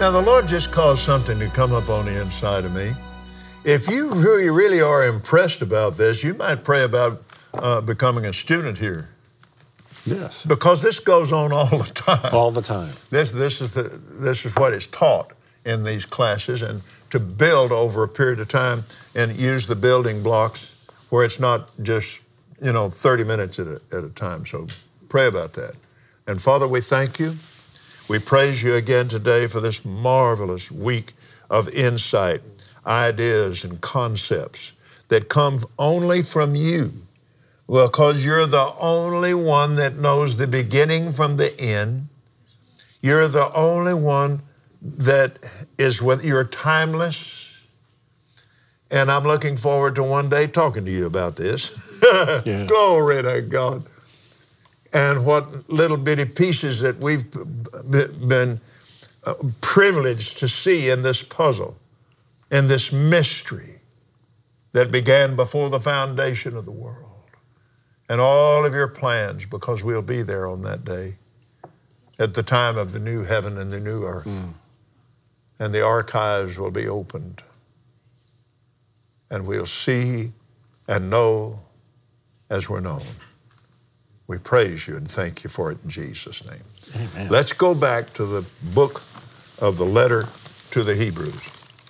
Now, the Lord just caused something to come up on the inside of me. If you really are impressed about this, you might pray about becoming a student here. Yes. Because this goes on all the time. All the time. This is what is taught in these classes, and to build over a period of time and use the building blocks where it's not just, 30 minutes at a time. So pray about that. And Father, we thank you. We praise you again today for this marvelous week of insight, ideas and concepts that come only from you. Well, because you're the only one that knows the beginning from the end. You're the only one that you're timeless. And I'm looking forward to one day talking to you about this. Yeah. Glory to God. And what little bitty pieces that we've been privileged to see in this puzzle, in this mystery that began before the foundation of the world. And all of your plans, because we'll be there on that day at the time of the new heaven and the new earth. And the archives will be opened. And we'll see and know as we're known. We praise you and thank you for it in Jesus' name. Amen. Let's go back to the book of the letter to the Hebrews.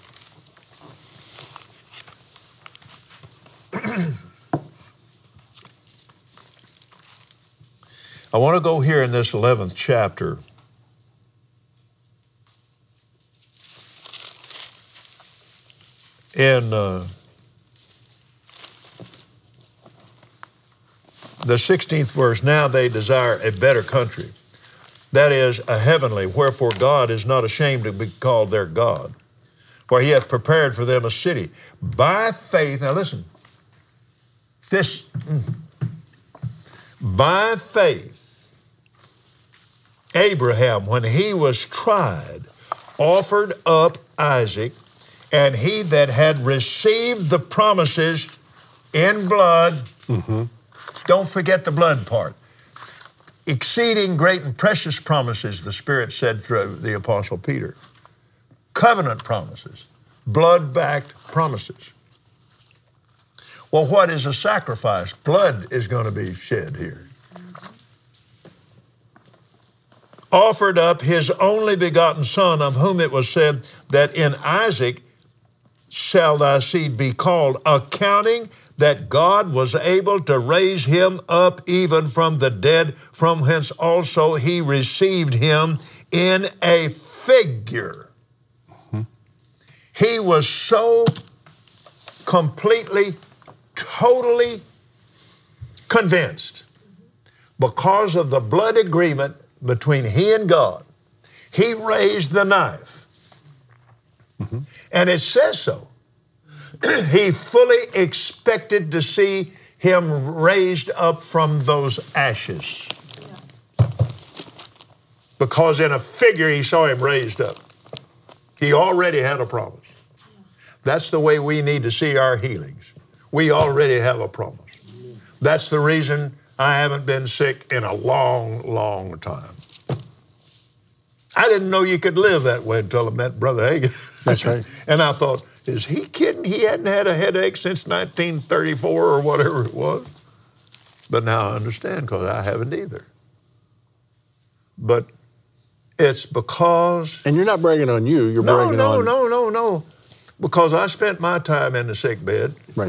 I want to go here in this 11th chapter. In the 16th verse, now they desire a better country, that is, a heavenly, wherefore God is not ashamed to be called their God, for he hath prepared for them a city. By faith, now listen, by faith, Abraham, when he was tried, offered up Isaac, and he that had received the promises in blood, don't forget the blood part, exceeding great and precious promises, the Spirit said through the Apostle Peter. Covenant promises, blood-backed promises. Well, what is a sacrifice? Blood is going to be shed here. Offered up his only begotten Son, of whom it was said that in Isaac shall thy seed be called, accounting that God was able to raise him up even from the dead, from whence also he received him in a figure. He was so completely, totally convinced because of the blood agreement between he and God. He raised the knife. And it says so. He fully expected to see him raised up from those ashes. Because in a figure he saw him raised up. He already had a promise. That's the way we need to see our healings. We already have a promise. That's the reason I haven't been sick in a long, long time. I didn't know you could live that way until I met Brother Hagin. That's right. And I thought, is he kidding? He hadn't had a headache since 1934 or whatever it was. But now I understand because I haven't either. But it's because... And you're not bragging on you, you're bragging on... No. Because I spent my time in the sick bed. Right.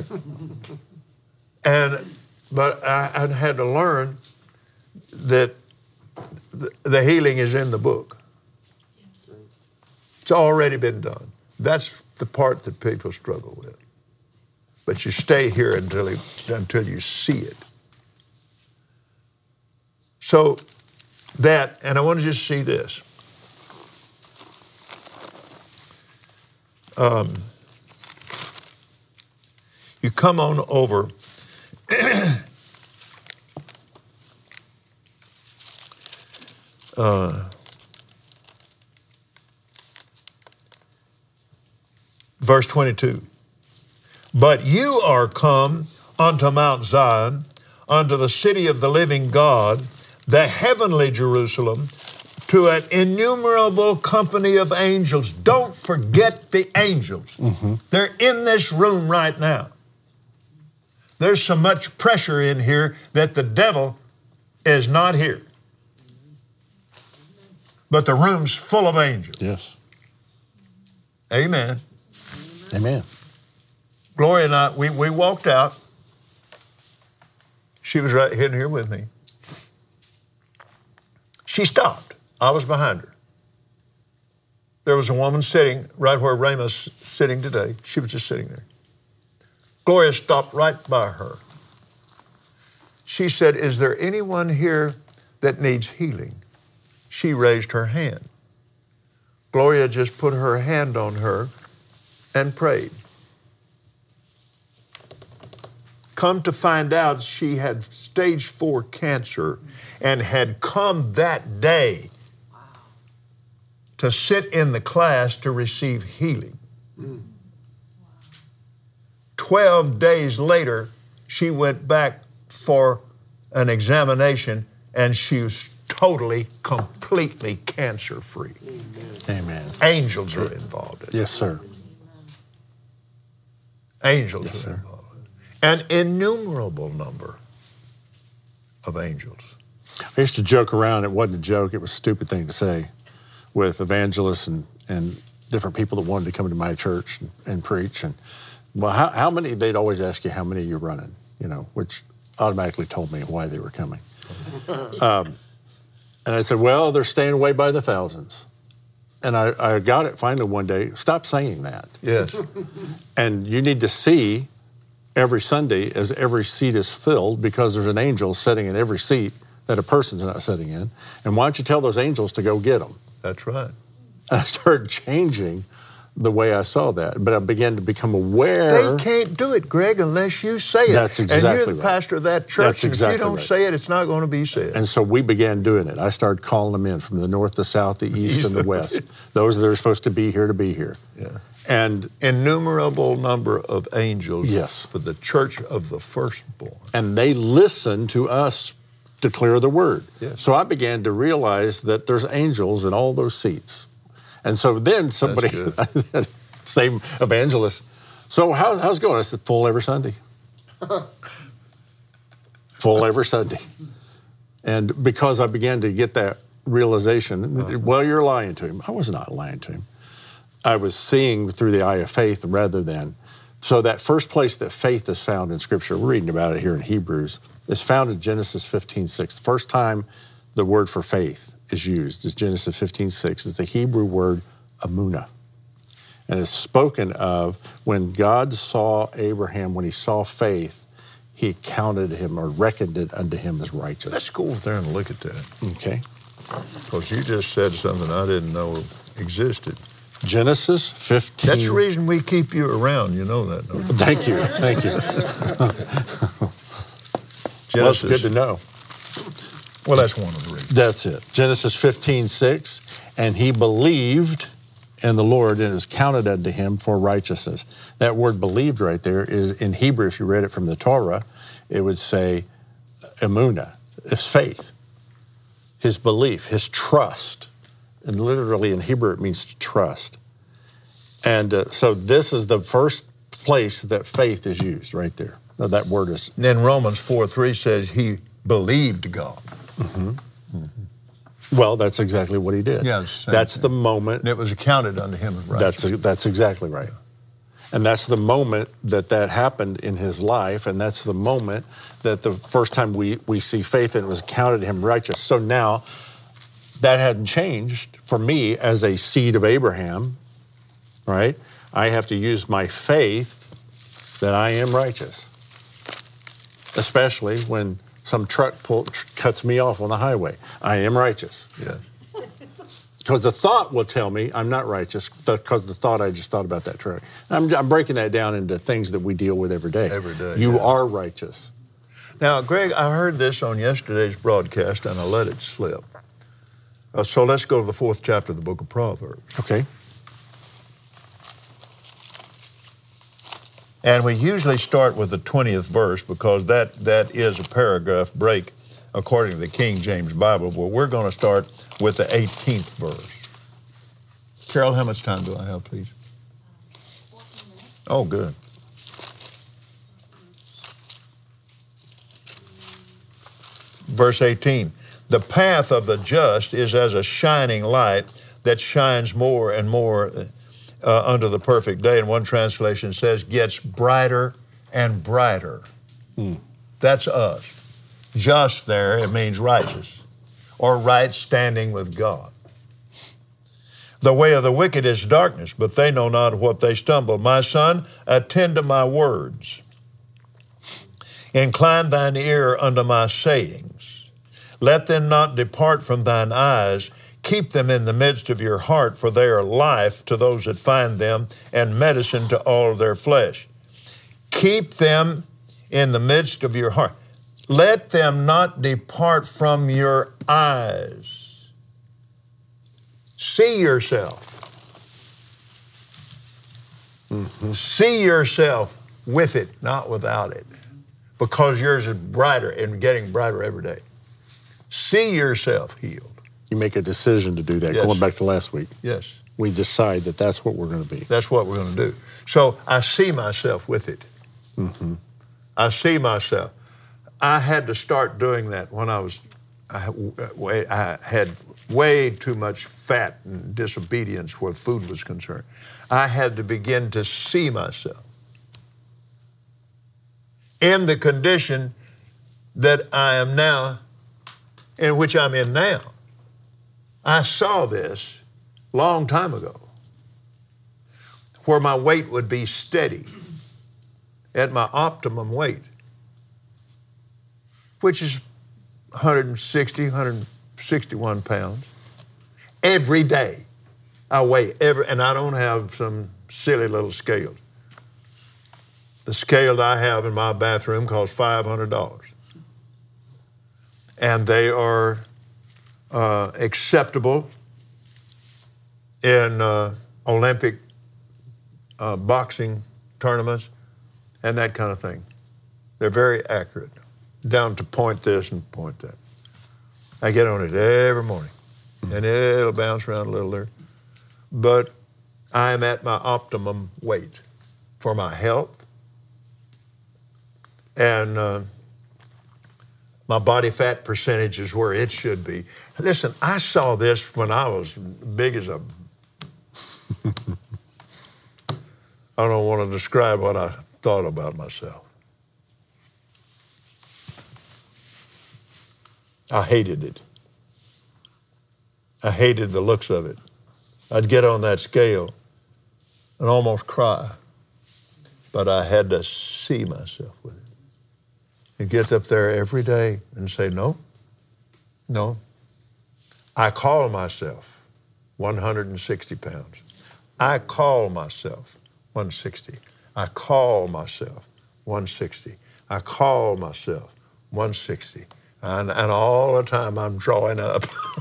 But I had to learn that the healing is in the book. Yes. It's already been done. That's the part that people struggle with. But you stay here until you see it. So that, and I want to just see this. You come on over verse 22. But you are come unto Mount Zion, unto the city of the living God, the heavenly Jerusalem, to an innumerable company of angels. Don't forget the angels. They're in this room right now. There's so much pressure in here that the devil is not here. But the room's full of angels. Yes. Amen. Amen. Gloria and I, we walked out. She was right here with me. She stopped. I was behind her. There was a woman sitting right where Rama's sitting today. She was just sitting there. Gloria stopped right by her. She said, "Is there anyone here that needs healing?" She raised her hand. Gloria just put her hand on her and prayed. Come to find out, she had stage 4 cancer and had come that day to sit in the class to receive healing. 12 days later, she went back for an examination and she was totally, completely cancer-free. Amen. Angels are involved in it. Yes, sir. Angels are involved. An innumerable number of angels. I used to joke around. It wasn't a joke. It was a stupid thing to say with evangelists and different people that wanted to come to my church and preach. And, well, how many, they'd always ask you how many you're running, which automatically told me why they were coming. And I said, well, they're staying away by the thousands. And I got it finally one day. Stop saying that. Yes. And you need to see every Sunday as every seat is filled because there's an angel sitting in every seat that a person's not sitting in. And why don't you tell those angels to go get them? That's right. And I started changing the way I saw that. But I began to become aware. They can't do it, Greg, unless you say it. That's exactly right. And you're the pastor of that church. That's exactly if you don't say it, it's not going to be said. And so we began doing it. I started calling them in from the north, the south, the east, and the west. Those that are supposed to be here. Yeah. And innumerable number of angels yes. for the church of the firstborn. And they listen to us declare the word. Yes. So I began to realize that there's angels in all those seats. And so then somebody, same evangelist, so how's it going? I said, full every Sunday. Full every Sunday. And because I began to get that realization, well, you're lying to him. I was not lying to him. I was seeing through the eye of faith rather than. So that first place that faith is found in Scripture, we're reading about it here in Hebrews, is found in Genesis 15:6. The first time the word for faith is used is Genesis 15:6. It's the Hebrew word amunah. And it's spoken of when God saw Abraham, when he saw faith, he counted him or reckoned it unto him as righteous. Let's go over there and look at that. Okay. Because you just said something I didn't know existed. Genesis 15. That's the reason we keep you around. You know that, don't you? Thank you. Thank you. Well, it's good to know. Well, that's one of the reasons. That's it. Genesis 15:6. And he believed in the Lord, and it is counted unto him for righteousness. That word believed right there is in Hebrew, if you read it from the Torah, it would say emunah. It's faith. His belief, his trust. And literally in Hebrew, it means to trust. And so this is the first place that faith is used right there. Now, that word is... Then Romans 4:3 says he believed God. Mm-hmm. Mm-hmm. Well, that's exactly what he did. Yes. That's the moment... And it was accounted unto him as righteousness. That's exactly right. And that's the moment that happened in his life, and that's the moment that the first time we see faith and it was counted to him righteous. So now... that hadn't changed for me as a seed of Abraham, right? I have to use my faith that I am righteous, especially when some truck cuts me off on the highway. I am righteous. Yeah. Because the thought will tell me I'm not righteous because the thought I just thought about that truck. I'm breaking that down into things that we deal with every day. Every day. You are righteous. Now, Greg, I heard this on yesterday's broadcast and I let it slip. So let's go to the 4th chapter of the book of Proverbs. Okay. And we usually start with the 20th verse because that is a paragraph break according to the King James Bible. Well, we're going to start with the 18th verse. Carol, how much time do I have, please? 14 minutes. Oh, good. Verse 18, the path of the just is as a shining light that shines more and more unto the perfect day. And one translation says, gets brighter and brighter. That's us. Just there, it means righteous or right standing with God. The way of the wicked is darkness, but they know not what they stumble. My son, attend to my words. Incline thine ear unto my sayings. Let them not depart from thine eyes. Keep them in the midst of your heart, for they are life to those that find them, and medicine to all their flesh. Keep them in the midst of your heart. Let them not depart from your eyes. See yourself. See yourself with it, not without it, because yours is brighter and getting brighter every day. See yourself healed. You make a decision to do that. Yes. Going back to last week. Yes. We decide that that's what we're going to be. That's what we're going to do. So I see myself with it. I see myself. I had to start doing that when I had way too much fat and disobedience where food was concerned. I had to begin to see myself in the condition that I am now, in which I'm in now. I saw this long time ago, where my weight would be steady at my optimum weight, which is 160, 161 pounds. Every day I weigh, and I don't have some silly little scales. The scale that I have in my bathroom costs $500. And they are acceptable in Olympic boxing tournaments and that kind of thing. They're very accurate, down to point this and point that. I get on it every morning, and it'll bounce around a little there. But I am at my optimum weight for my health, and my body fat percentage is where it should be. Listen, I saw this when I was big as a... I don't want to describe what I thought about myself. I hated it. I hated the looks of it. I'd get on that scale and almost cry, but I had to see myself with it. And get up there every day and say, no. I call myself 160 pounds. I call myself 160. I call myself 160. I call myself 160. And all the time I'm drawing up.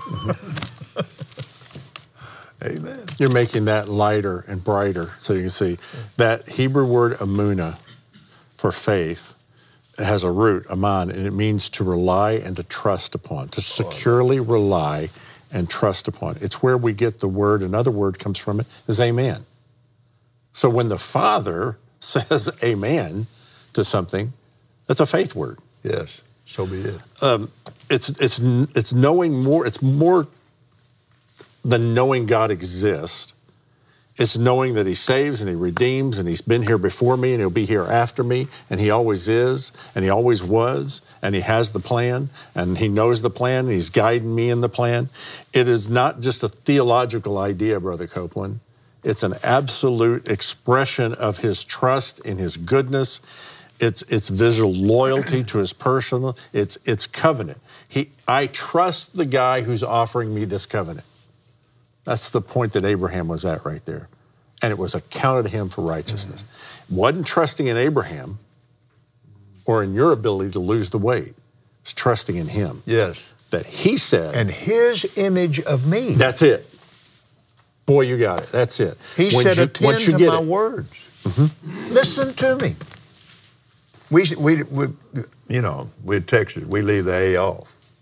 Amen. You're making that lighter and brighter so you can see. That Hebrew word emunah for faith, it has a root, aman, and it means to rely and to trust upon, to securely rely and trust upon. It's where we get the word, another word comes from it, is amen. So when the Father says amen to something, that's a faith word. Yes, so be it. It's knowing more, it's more than knowing God exists. It's knowing that he saves and he redeems and he's been here before me and he'll be here after me, and he always is and he always was, and he has the plan and he knows the plan and he's guiding me in the plan. It is not just a theological idea, Brother Copeland. It's an absolute expression of his trust in his goodness. It's visual loyalty to his person. It's covenant. I trust the guy who's offering me this covenant. That's the point that Abraham was at right there. And it was accounted to him for righteousness. Wasn't trusting in Abraham or in your ability to lose the weight. It was trusting in him. Yes. That he said. And his image of me. That's it. Boy, you got it. That's it. He said, attend to my words. Mm-hmm. Listen to me. We in Texas, we leave the A off.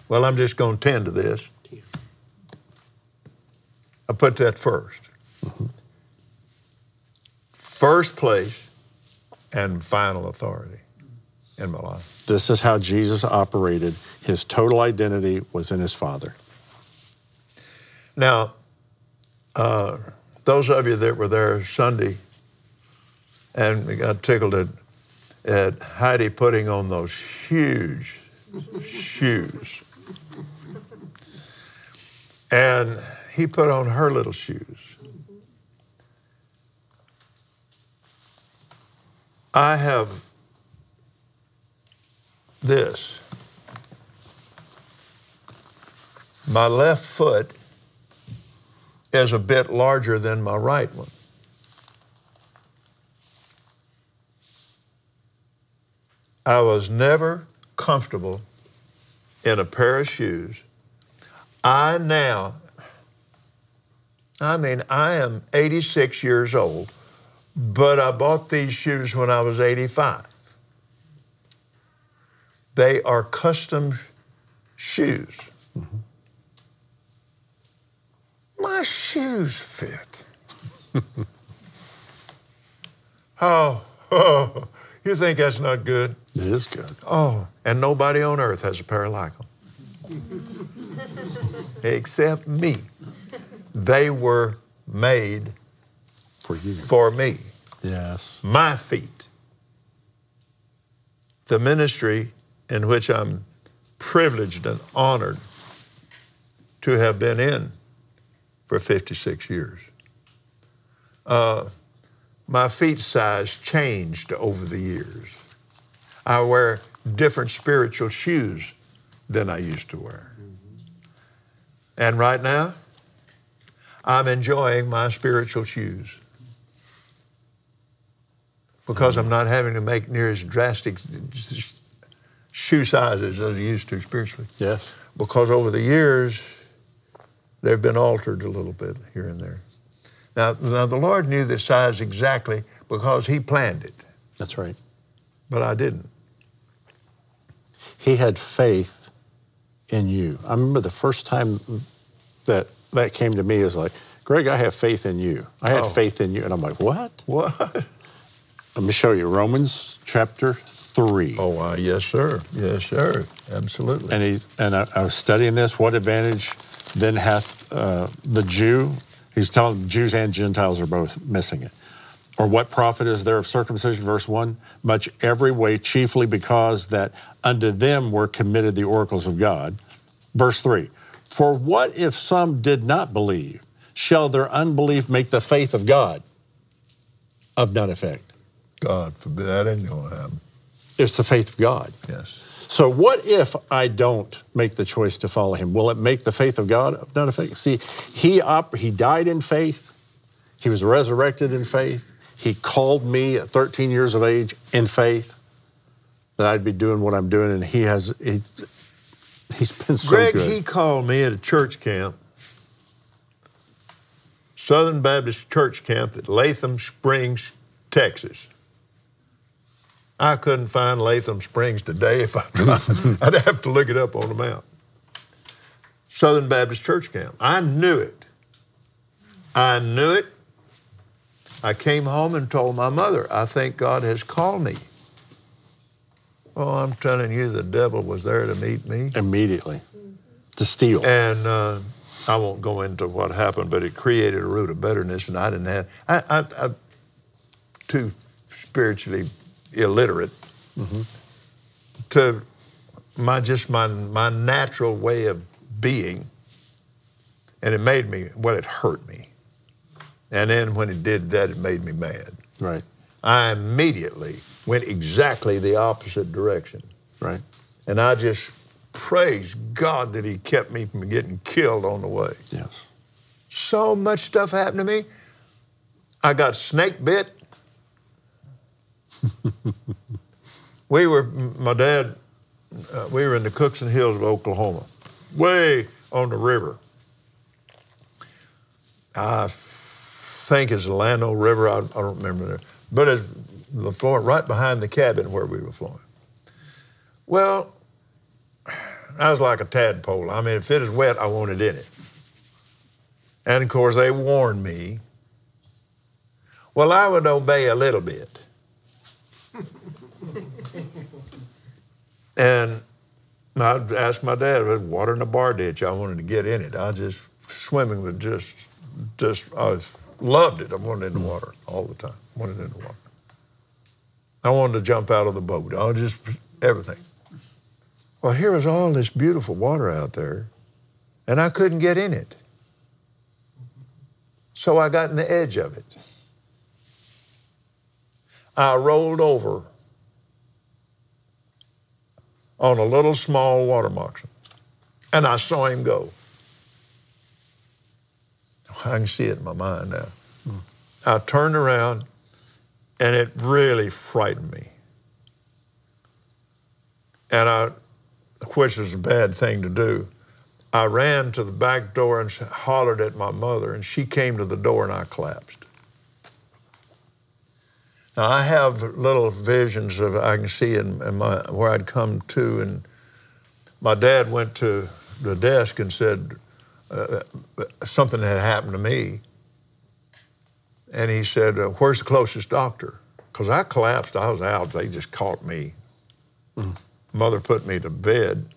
Well, I'm just going to tend to this. I put that first. First place and final authority in my life. This is how Jesus operated. His total identity was in his Father. Now, those of you that were there Sunday and got tickled at Heidi putting on those huge shoes. And he put on her little shoes. I have this. My left foot is a bit larger than my right one. I was never comfortable in a pair of shoes. I am 86 years old, but I bought these shoes when I was 85. They are custom shoes. Mm-hmm. My shoes fit. Oh, you think that's not good? It is good. Oh, and nobody on earth has a pair like them. Except me. They were made For you. for me. Yes. My feet. The ministry in which I'm privileged and honored to have been in for 56 years. My feet size changed over the years. I wear different spiritual shoes than I used to wear. And right now, I'm enjoying my spiritual shoes because I'm not having to make near as drastic shoe sizes as I used to spiritually. Yes. Because over the years, they've been altered a little bit here and there. Now the Lord knew the size exactly because He planned it, That's right. but I didn't. He had faith in you. I remember the first time that came to me is like, Greg, I have faith in you. I had Oh. faith in you. And I'm like, what? What? Let me show you. Romans chapter 3. Oh, yes, sir. Yes, sir. Absolutely. And I was studying this. What advantage then hath the Jew? He's telling Jews and Gentiles are both missing it. Or what profit is there of circumcision? Verse 1, much every way, chiefly because that unto them were committed the oracles of God. Verse 3, for what if some did not believe? Shall their unbelief make the faith of God of none effect? God forbid, that ain't going to happen. It's the faith of God. Yes. So what if I don't make the choice to follow him? Will it make the faith of God of none effect? See, he died in faith. He was resurrected in faith. He called me at 13 years of age in faith that I'd be doing what I'm doing, and he's been so Greg, good. he called me at a church camp, Southern Baptist Church Camp at Latham Springs, Texas. I couldn't find Latham Springs today if I tried. I'd have to look it up on the map. Southern Baptist Church Camp. I knew it. I knew it. I came home and told my mother, I think God has called me. Oh, I'm telling you, the devil was there to meet me. Immediately. To steal. And I won't go into what happened, but it created a root of bitterness, and I didn't have, I'm too spiritually illiterate to my natural way of being, and it made me, well, it hurt me. And then when it did that, it made me mad. Right. I immediately went exactly the opposite direction. Right. And I just praise God that He kept me from getting killed on the way. Yes. So much stuff happened to me. I got snake bit. We were in the Cookson Hills of Oklahoma, way on the river. I think it's the Llano River. I don't remember there. But it's the floor right behind the cabin where we were flowing. Well, I was like a tadpole. I mean, if it is wet, I want it in it. And of course, they warned me. Well, I would obey a little bit. And I'd ask my dad, water in the bar ditch, I wanted to get in it. Swimming was I loved it. I wanted in the water all the time. Wanted in the water. I wanted to jump out of the boat. Everything. Well, here was all this beautiful water out there, and I couldn't get in it. So I got in the edge of it. I rolled over on a little small water moccasin, and I saw him go. I can see it in my mind now. I turned around, and it really frightened me. And which is a bad thing to do, I ran to the back door and hollered at my mother, and she came to the door, and I collapsed. Now, I have little visions of I can see where I'd come to, and my dad went to the desk and said something had happened to me. And he said, where's the closest doctor? Because I collapsed, I was out, they just caught me. Mother put me to bed.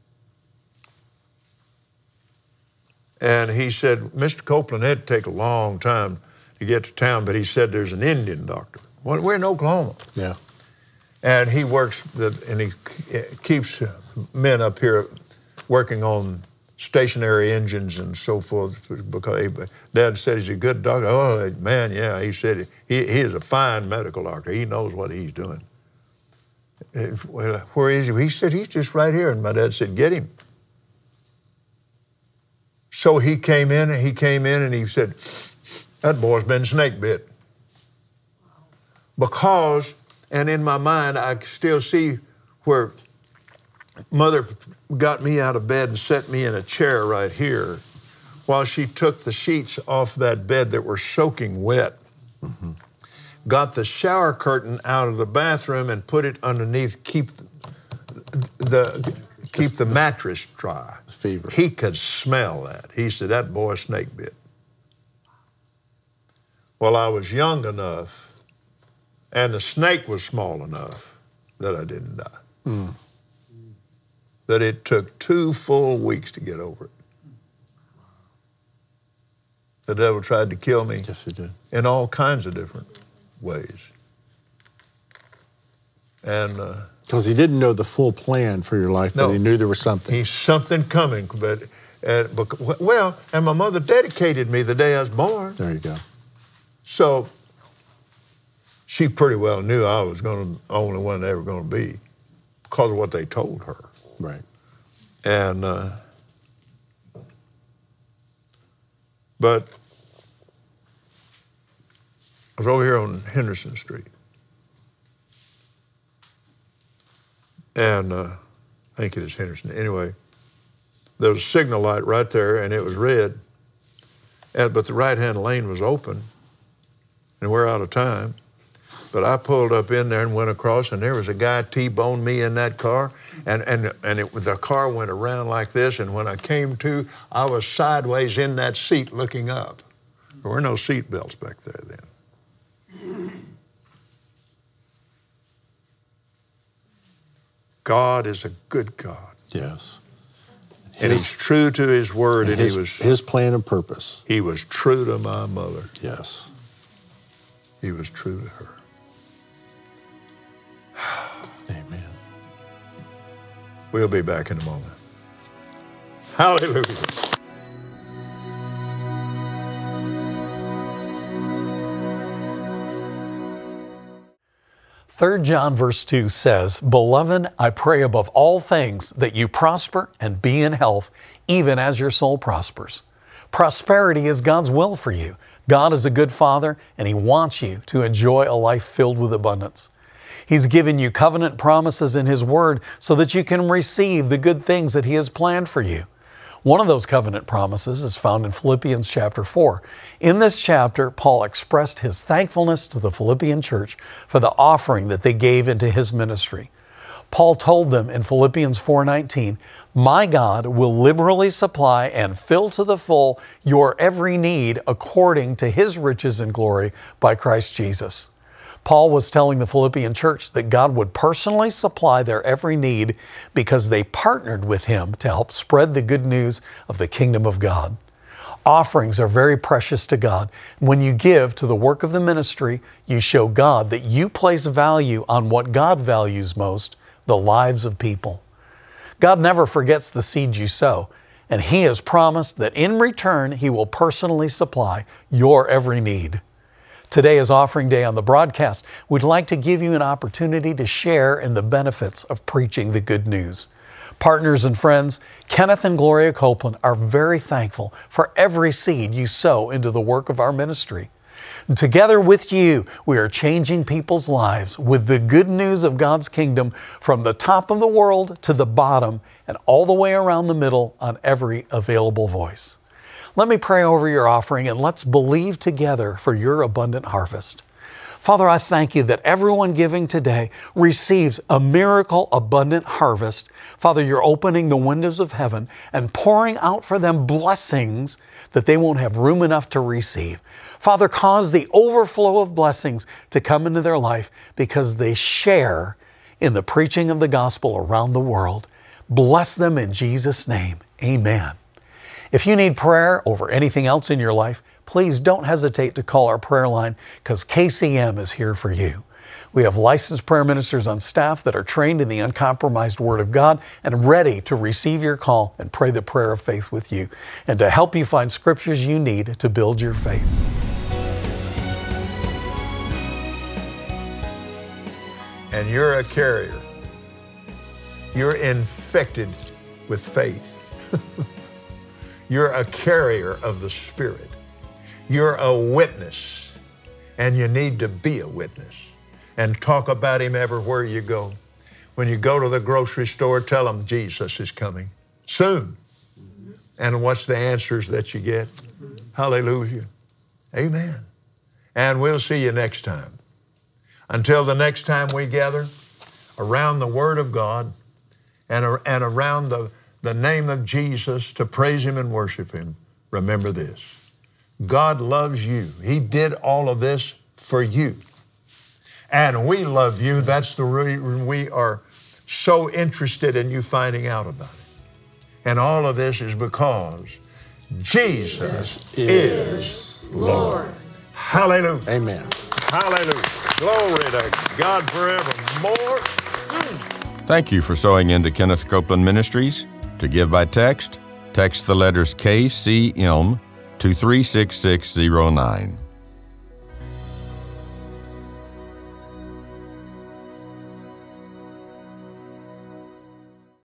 And he said, Mr. Copeland, it'd take a long time to get to town, but he said there's an Indian doctor. Well, we're in Oklahoma. Yeah. And he works, and he keeps men up here working on stationary engines and so forth, because Dad said he's a good doctor. Oh, man, yeah. He said he is a fine medical doctor. He knows what he's doing. Well, where is he? He said, he's just right here. And my dad said, get him. So he came in and he said, that boy's been snake bit. Because, and in my mind, I still see where Mother got me out of bed and set me in a chair right here while she took the sheets off that bed that were soaking wet, got the shower curtain out of the bathroom and put it underneath, keep the mattress dry. Fever. He could smell that. He said, that boy snake bit. Well, I was young enough, and the snake was small enough that I didn't die. But it took 2 full weeks to get over it. The devil tried to kill me. Yes, he did. In all kinds of different ways. And because he didn't know the full plan for your life, but he knew there was something. He's something coming, and my mother dedicated me the day I was born. There you go. So she pretty well knew I was the only one they were going to be because of what they told her. Right. And, but I was over here on Henderson Street. And I think it is Henderson. Anyway, there was a signal light right there, and it was red. But the right-hand lane was open, and we're out of time. But I pulled up in there and went across, and there was a guy T-boned me in that car, and the car went around like this, and when I came to, I was sideways in that seat looking up. There were no seat belts back there then. God is a good God. Yes. And he's true to his word, and his plan and purpose. He was true to my mother. Yes. He was true to her. Amen. We'll be back in a moment. Hallelujah. 3 John verse 2 says, Beloved, I pray above all things that you prosper and be in health, even as your soul prospers. Prosperity is God's will for you. God is a good Father, and He wants you to enjoy a life filled with abundance. He's given you covenant promises in His Word so that you can receive the good things that He has planned for you. One of those covenant promises is found in Philippians chapter 4. In this chapter, Paul expressed his thankfulness to the Philippian church for the offering that they gave into his ministry. Paul told them in Philippians 4:19, "My God will liberally supply and fill to the full your every need according to His riches and glory by Christ Jesus." Paul was telling the Philippian church that God would personally supply their every need because they partnered with Him to help spread the good news of the kingdom of God. Offerings are very precious to God. When you give to the work of the ministry, you show God that you place value on what God values most, the lives of people. God never forgets the seed you sow, and He has promised that in return, He will personally supply your every need. Today is Offering Day on the broadcast. We'd like to give you an opportunity to share in the benefits of preaching the good news. Partners and friends, Kenneth and Gloria Copeland are very thankful for every seed you sow into the work of our ministry. And together with you, we are changing people's lives with the good news of God's kingdom from the top of the world to the bottom and all the way around the middle on every available voice. Let me pray over your offering and let's believe together for your abundant harvest. Father, I thank You that everyone giving today receives a miracle abundant harvest. Father, You're opening the windows of heaven and pouring out for them blessings that they won't have room enough to receive. Father, cause the overflow of blessings to come into their life because they share in the preaching of the gospel around the world. Bless them in Jesus' name. Amen. If you need prayer over anything else in your life, please don't hesitate to call our prayer line because KCM is here for you. We have licensed prayer ministers on staff that are trained in the uncompromised Word of God and ready to receive your call and pray the prayer of faith with you and to help you find scriptures you need to build your faith. And you're a carrier. You're infected with faith. You're a carrier of the Spirit. You're a witness, and you need to be a witness and talk about Him everywhere you go. When you go to the grocery store, tell them Jesus is coming soon. And what's the answers that you get? Hallelujah. Amen. And we'll see you next time. Until the next time we gather around the Word of God and around the name of Jesus to praise Him and worship Him, remember this. God loves you. He did all of this for you. And we love you. That's the reason we are so interested in you finding out about it. And all of this is because Jesus is Lord. Hallelujah. Amen. Hallelujah. Glory to God forevermore. Thank you for sowing into Kenneth Copeland Ministries. To give by text, text the letters KCM to 36609.